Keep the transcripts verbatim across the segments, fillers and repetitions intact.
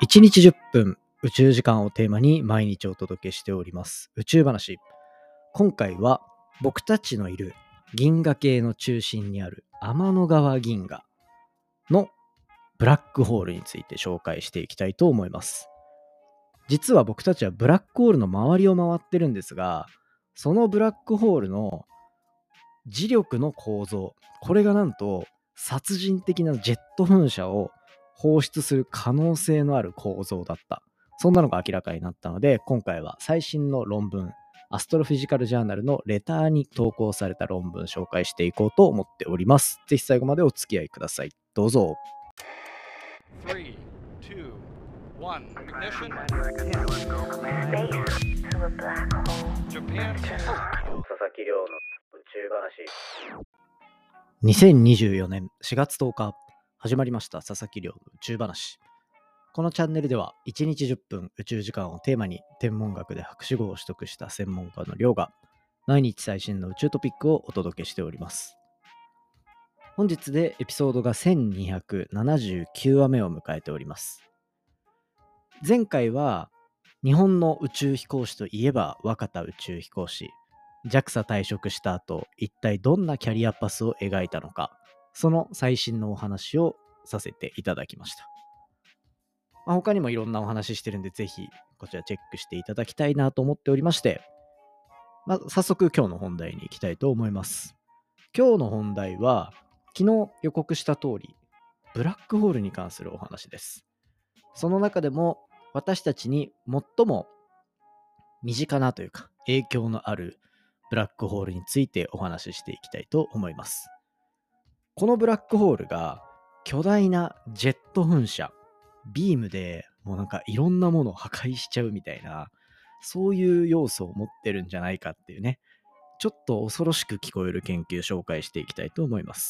いちにちじゅっぷん宇宙時間をテーマに毎日お届けしております宇宙話。今回は僕たちのいる銀河系の中心にある天の川銀河のブラックホールについて紹介していきたいと思います。実は僕たちはブラックホールの周りを回ってるんですが、そのブラックホールの磁力の構造、これがなんと殺人的なジェット噴射を放出する可能性のある構造だった。そんなのが明らかになったので、今回は最新の論文、アストロフィジカルジャーナルのレターに投稿された論文紹介していこうと思っております。ぜひ最後までお付き合いください。どうぞ。 さん、に、いち、ignition. Japan. 佐々木亮の宇宙話。にせんにじゅうよねんしがつとおか始まりました佐々木亮の宇宙話。このチャンネルではいちにちじゅっぷん宇宙時間をテーマに天文学で博士号を取得した専門家の亮が毎日最新の宇宙トピックをお届けしております。本日でエピソードがせんにひゃくななじゅうきゅうわめを迎えております。前回は日本の宇宙飛行士といえば若田宇宙飛行士、 ジャクサ 退職した後一体どんなキャリアパスを描いたのか、その最新のお話をさせていただきました。まあ、他にもいろんなお話してるんで、ぜひこちらチェックしていただきたいなと思っておりまして、まあ、早速今日の本題に行きたいと思います。今日の本題は昨日予告した通りブラックホールに関するお話です。その中でも私たちに最も身近なというか影響のあるブラックホールについてお話ししていきたいと思います。このブラックホールが巨大なジェット噴射、ビームでもうなんかいろんなものを破壊しちゃうみたいな、そういう要素を持ってるんじゃないかっていうね、ちょっと恐ろしく聞こえる研究紹介していきたいと思います。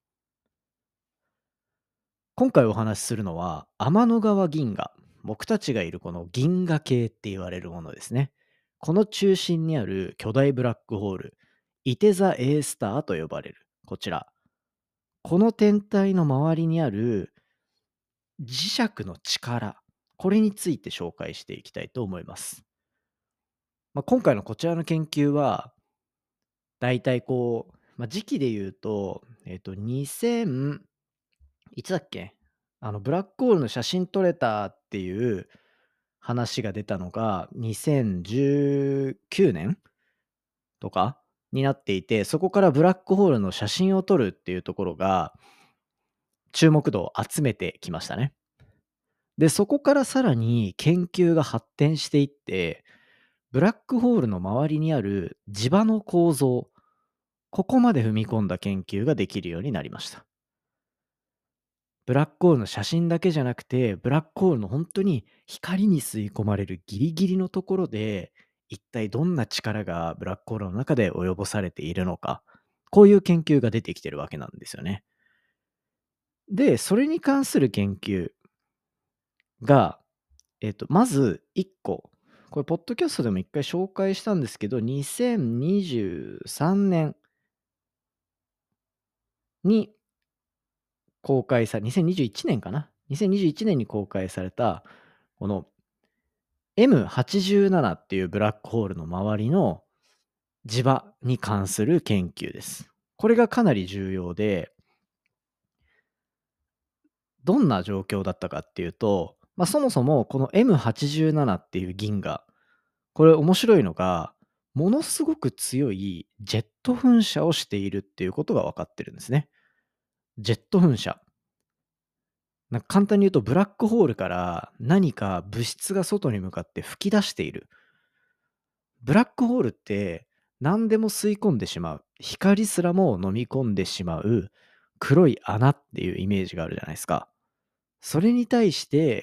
今回お話しするのは天の川銀河、僕たちがいるこの銀河系って言われるものですね。この中心にある巨大ブラックホール、いて座 A スターと呼ばれるこちら、この天体の周りにある磁石の力、これについて紹介していきたいと思います。まあ、今回のこちらの研究はだいたいこう、まあ、時期で言うと、えっとにせんいつだっけ、あのブラックホールの写真撮れたっていう話が出たのがにせんじゅうきゅうねんとかになっていて、そこからブラックホールの写真を撮るっていうところが注目度を集めてきましたね。で、そこからさらに研究が発展していって、ブラックホールの周りにある磁場の構造、ここまで踏み込んだ研究ができるようになりました。ブラックホールの写真だけじゃなくて、ブラックホールの本当に光に吸い込まれるギリギリのところで、一体どんな力がブラックホールの中で及ぼされているのか、こういう研究が出てきてるわけなんですよね。で、それに関する研究が、えっと、まずいっこ、これ、ポッドキャストでも一回紹介したんですけど、にせんにじゅうさんねんに公開され、にせんにじゅういちねんかな ?にせんにじゅういちねんに公開された、この エムはちじゅうなな っていうブラックホールの周りの磁場に関する研究です。これがかなり重要で、どんな状況だったかっていうと、まあ、そもそもこの エムはちじゅうなな っていう銀河、これ面白いのが、ものすごく強いジェット噴射をしているっていうことが分かってるんですね。ジェット噴射。なんか簡単に言うと、ブラックホールから何か物質が外に向かって吹き出している。ブラックホールって何でも吸い込んでしまう。光すらも飲み込んでしまう黒い穴っていうイメージがあるじゃないですか。それに対して、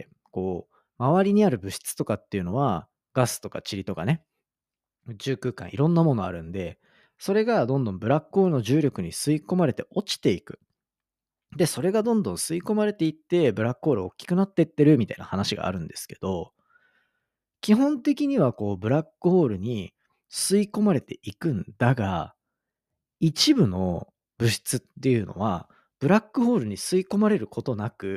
こう、周りにある物質とかっていうのは、ガスとか塵とかね、宇宙空間いろんなものあるんで、それがどんどんブラックホールの重力に吸い込まれて落ちていく。で、それがどんどん吸い込まれていって、ブラックホール大きくなっていってるみたいな話があるんですけど、基本的にはこう、ブラックホールに吸い込まれていくんだが、一部の物質っていうのは、ブラックホールに吸い込まれることなく、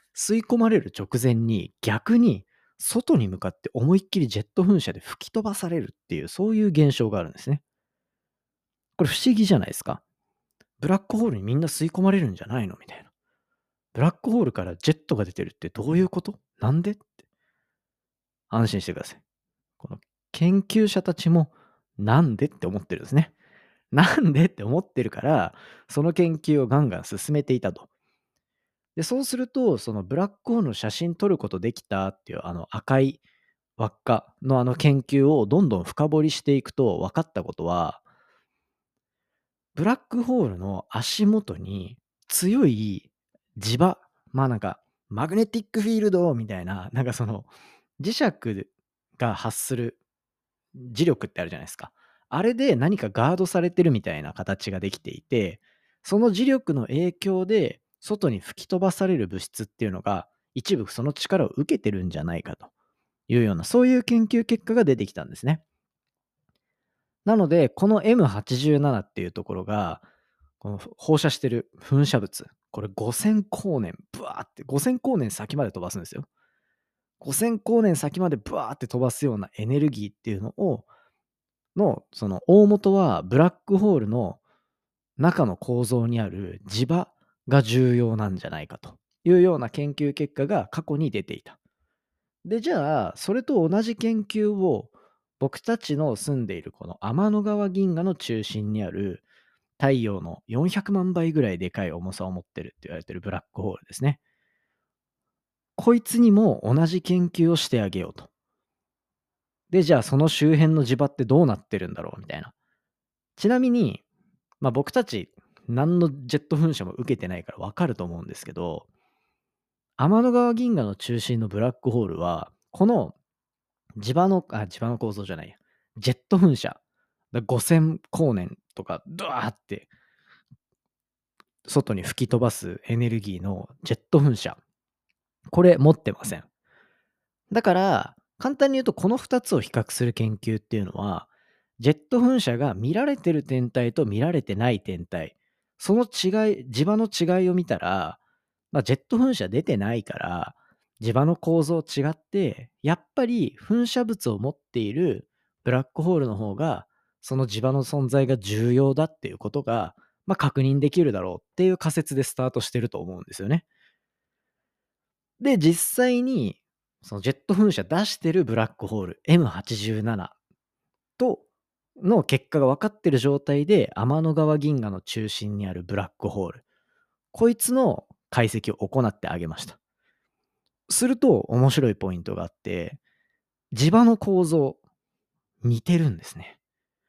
吸い込まれる直前に逆に外に向かって思いっきりジェット噴射で吹き飛ばされるっていう、そういう現象があるんですね。これ不思議じゃないですか。ブラックホールにみんな吸い込まれるんじゃないのみたいな。ブラックホールからジェットが出てるってどういうこと？なんで？って安心してください。この研究者たちもなんでって思ってるんですね。なんでって思ってるから、その研究をガンガン進めていたと。で、そうすると、そのブラックホールの写真撮ることできたっていうあの赤い輪っかのあの研究をどんどん深掘りしていくと分かったことは、ブラックホールの足元に強い磁場、まあなんかマグネティックフィールドみたいな、なんかその磁石が発する磁力ってあるじゃないですか。あれで何かガードされてるみたいな形ができていて、その磁力の影響で外に吹き飛ばされる物質っていうのが一部その力を受けてるんじゃないかというような、そういう研究結果が出てきたんですね。なので、この エムはちじゅうなな っていうところが、この放射してる噴射物、これごせん光年、ブワーってごせん光年先まで飛ばすんですよ。ごせん光年先までブワーって飛ばすようなエネルギーっていうのをの、その大元はブラックホールの中の構造にある磁場が重要なんじゃないかというような研究結果が過去に出ていた。で、じゃあ、それと同じ研究を僕たちの住んでいるこの天の川銀河の中心にある太陽のよんひゃくまん倍ぐらいでかい重さを持ってるって言われてるブラックホールですね。こいつにも同じ研究をしてあげようと。で、じゃあその周辺の磁場ってどうなってるんだろうみたいな。ちなみに、まあ、僕たち何のジェット噴射も受けてないから分かると思うんですけど、天の川銀河の中心のブラックホールは、この磁場のあ、磁場の構造じゃないや、ジェット噴射、だごせん光年とかドワーって外に吹き飛ばすエネルギーのジェット噴射、これ持ってません。だから、簡単に言うとこのふたつを比較する研究っていうのは、ジェット噴射が見られてる天体と見られてない天体、その違い、磁場の違いを見たら、まあ、ジェット噴射出てないから、磁場の構造違って、やっぱり噴射物を持っているブラックホールの方が、その磁場の存在が重要だっていうことが、まあ、確認できるだろうっていう仮説でスタートしてると思うんですよね。で、実際に、そのジェット噴射出してるブラックホール エムはちじゅうなな との結果が分かってる状態で、天の川銀河の中心にあるブラックホール、こいつの解析を行ってあげました。すると面白いポイントがあって、磁場の構造、似てるんですね。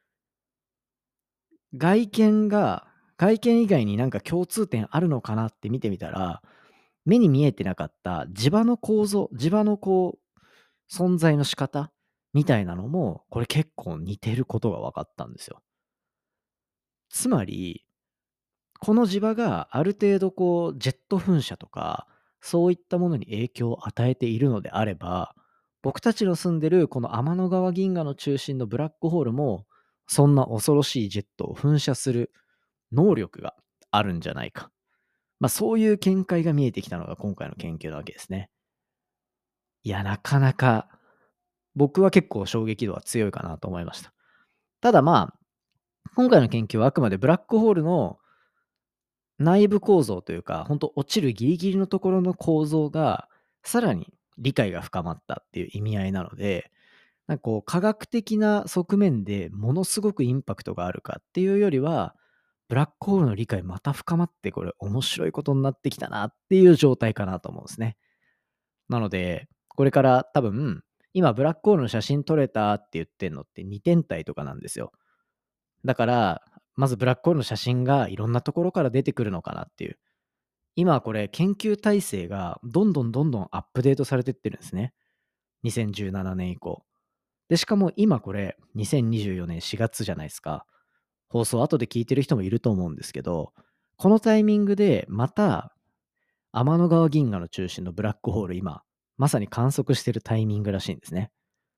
外見が、外見以外になんか共通点あるのかなって見てみたら、目に見えてなかった磁場の構造、磁場のこう、存在の仕方みたいなのも、これ結構似てることが分かったんですよ。つまり、この磁場がある程度こう、ジェット噴射とか、そういったものに影響を与えているのであれば、僕たちの住んでるこの天の川銀河の中心のブラックホールも、そんな恐ろしいジェットを噴射する能力があるんじゃないか。まあそういう見解が見えてきたのが今回の研究なわけですね。いや、なかなか僕は結構衝撃度は強いかなと思いました。ただまあ、今回の研究はあくまでブラックホールの内部構造というか、ほんと落ちるギリギリのところの構造が、さらに理解が深まったっていう意味合いなので、なんかこう科学的な側面でものすごくインパクトがあるかっていうよりは、ブラックホールの理解また深まって、これ面白いことになってきたなっていう状態かなと思うんですね。なので、これから多分、今ブラックホールの写真撮れたって言ってんのってに天体とかなんですよ。だから、まずブラックホールの写真がいろんなところから出てくるのかなっていう。今はこれ研究体制がどんどんどんどんアップデートされてってるんですね。にせんじゅうななねん以降。で、しかも今これにせんにじゅうよねんしがつじゃないですか。放送後で聞いてる人もいると思うんですけど、このタイミングでまた天の川銀河の中心のブラックホール今、まさに観測してるタイミングらしいんですね。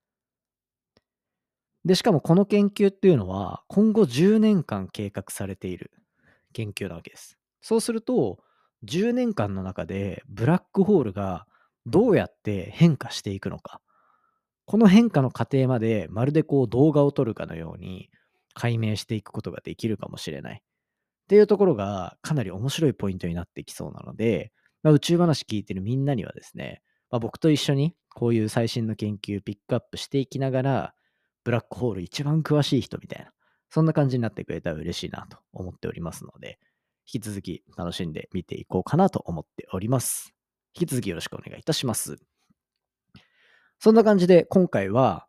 で、しかもこの研究っていうのは今後じゅうねんかん計画されている研究なわけです。そうすると、 じゅうねんかんの中でブラックホールがどうやって変化していくのか。この変化の過程までまるでこう動画を撮るかのように解明していくことができるかもしれない。っていうところがかなり面白いポイントになってきそうなので、まあ、宇宙話聞いてるみんなにはですね、まあ、僕と一緒にこういう最新の研究ピックアップしていきながら、ブラックホール一番詳しい人みたいな、そんな感じになってくれたら嬉しいなと思っておりますので、引き続き楽しんで見ていこうかなと思っております。引き続きよろしくお願いいたします。そんな感じで今回は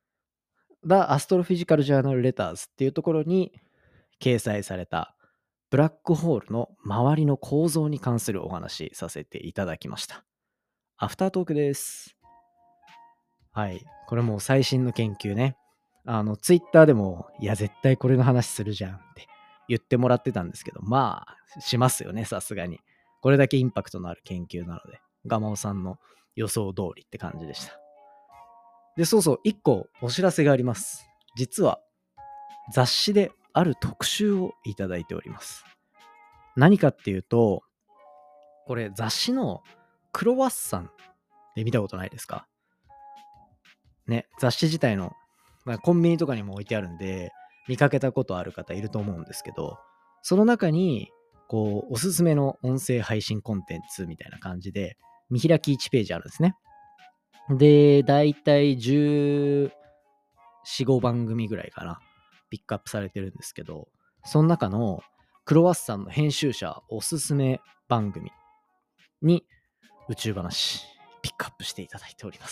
The Astrophysical Journal Letters っていうところに掲載されたブラックホールの周りの構造に関するお話させていただきました。アフタートークです。はい。これもう最新の研究ね。あの、ツイッターでも、いや、絶対これの話するじゃんって言ってもらってたんですけど、まあ、しますよね、さすがに。これだけインパクトのある研究なので、ガマオさんの予想通りって感じでした。で、そうそう、一個お知らせがあります。実は、雑誌である特集をいただいております。何かっていうと、これ雑誌のクロワッサンって見たことないですか？ね、雑誌自体の、まあ、コンビニとかにも置いてあるんで、見かけたことある方いると思うんですけど、その中に、こう、おすすめの音声配信コンテンツみたいな感じで、見開きいちページあるんですね。で、だいたいじゅうよん、ごばん組ぐらいかな、ピックアップされてるんですけど、その中のクロワッサンの編集者おすすめ番組に宇宙話ピックアップしていただいております。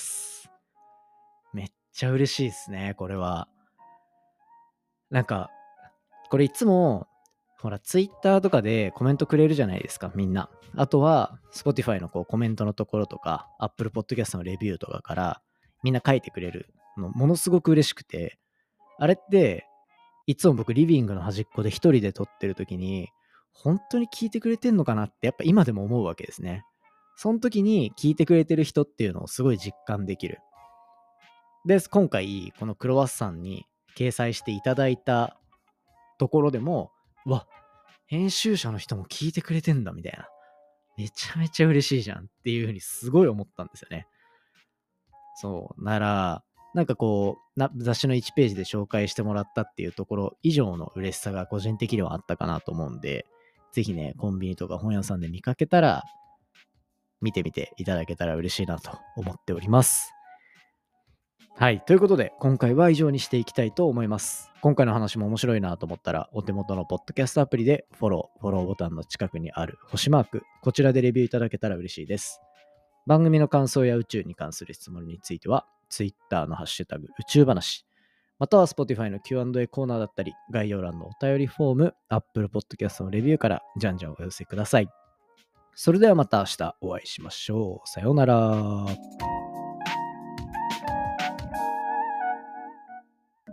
めっちゃ嬉しいですね、これは。なんか、これいつも、ほら、ツイッターとかでコメントくれるじゃないですか、みんな。あとは、Spotify のこうコメントのところとか、Apple Podcast のレビューとかから、みんな書いてくれるの、ものすごく嬉しくて、あれって、いつも僕リビングの端っこで一人で撮ってる時に、本当に聞いてくれてんのかなってやっぱ今でも思うわけですね。その時に聞いてくれてる人っていうのをすごい実感できる。で、今回このクロワッサンに掲載していただいたところでも、うわ、編集者の人も聞いてくれてんだみたいな。めちゃめちゃ嬉しいじゃんっていうふうにすごい思ったんですよね。そう。なら、なんかこうな、雑誌のいちページで紹介してもらったっていうところ以上の嬉しさが個人的にはあったかなと思うんで、ぜひね、コンビニとか本屋さんで見かけたら、見てみていただけたら嬉しいなと思っております。はい。ということで、今回は以上にしていきたいと思います。今回の話も面白いなと思ったら、お手元のポッドキャストアプリでフォロー、フォローボタンの近くにある星マーク、こちらでレビューいただけたら嬉しいです。番組の感想や宇宙に関する質問については、Twitter のハッシュタグ宇宙話、または Spotify の キューアンドエー コーナーだったり、概要欄のお便りフォーム、Apple Podcast のレビューからじゃんじゃんお寄せください。それではまた明日お会いしましょう。さようなら。